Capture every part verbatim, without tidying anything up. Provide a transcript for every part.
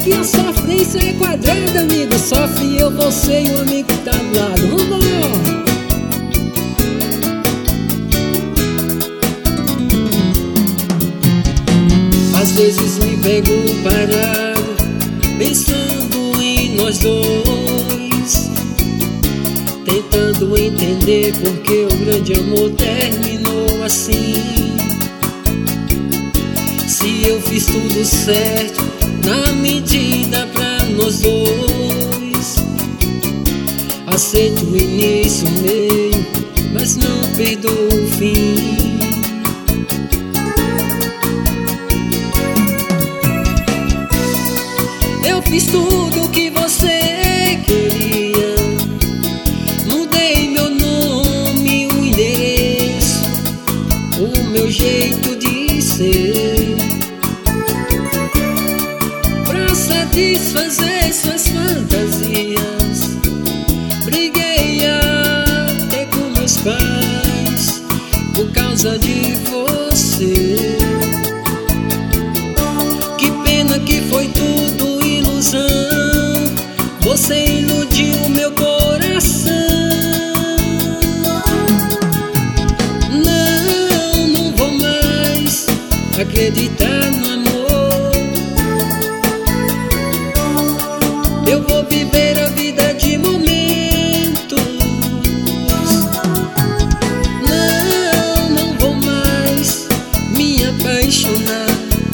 Se a sofrência é quadrada, amigo, sofre eu, você e o amigo que tá do lado. Vambora! Às vezes me pego parado, pensando em nós dois, tentando entender porque o grande amor terminou assim. Se eu fiz tudo certo na medida pra nós dois, aceito o início, o meio, mas não perdoo o fim. Eu fiz tudo o que você queria, mudei meu nome, o endereço, o meu jeito de ser, pra satisfazer suas fantasias. Briguei até com meus pais por causa de você. Que pena que foi tudo ilusão, você iludiu meu coração. Não, não vou mais acreditar no amor. Eu vou viver a vida de momentos. Não, não vou mais me apaixonar,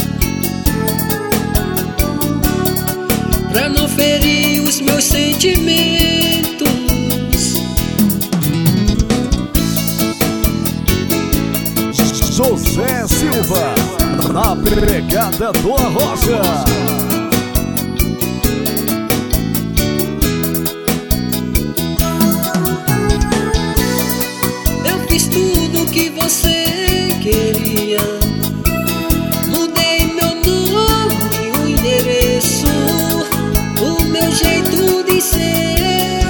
pra não ferir os meus sentimentos. José Silva, na pegada do Arrocha. Eu fiz tudo o que você queria, mudei meu nome, o endereço, o meu jeito de ser,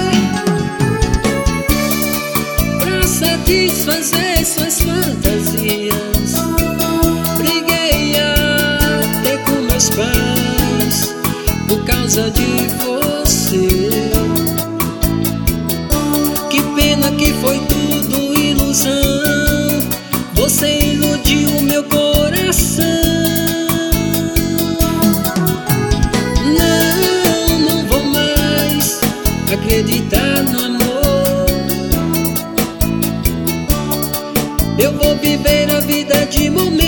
pra satisfazer suas fantasias. Briguei até com meus pais por causa de você. Que pena que foi tudo ilusão, você iludiu meu coração. Não, não vou mais acreditar no amor. Eu vou viver a vida de momentos.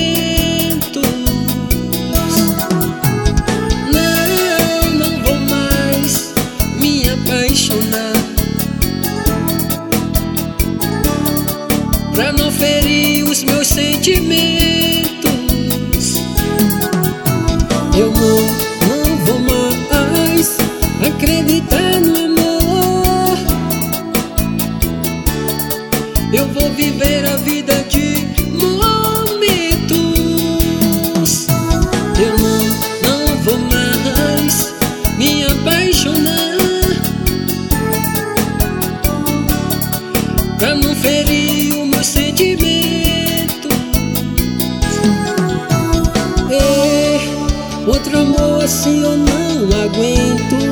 Não, não vou mais me apaixonar, pra não ferir os meus sentimentos. Eu não, não vou mais acreditar no amor. Eu vou viver a vida de momentos. Eu não, não vou mais me apaixonar, pra não ferir o meu sentimento. É, outro amor assim eu não aguento.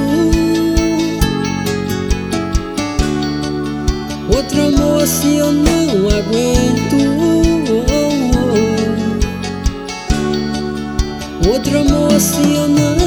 Outro amor assim eu não aguento. Outro amor assim eu não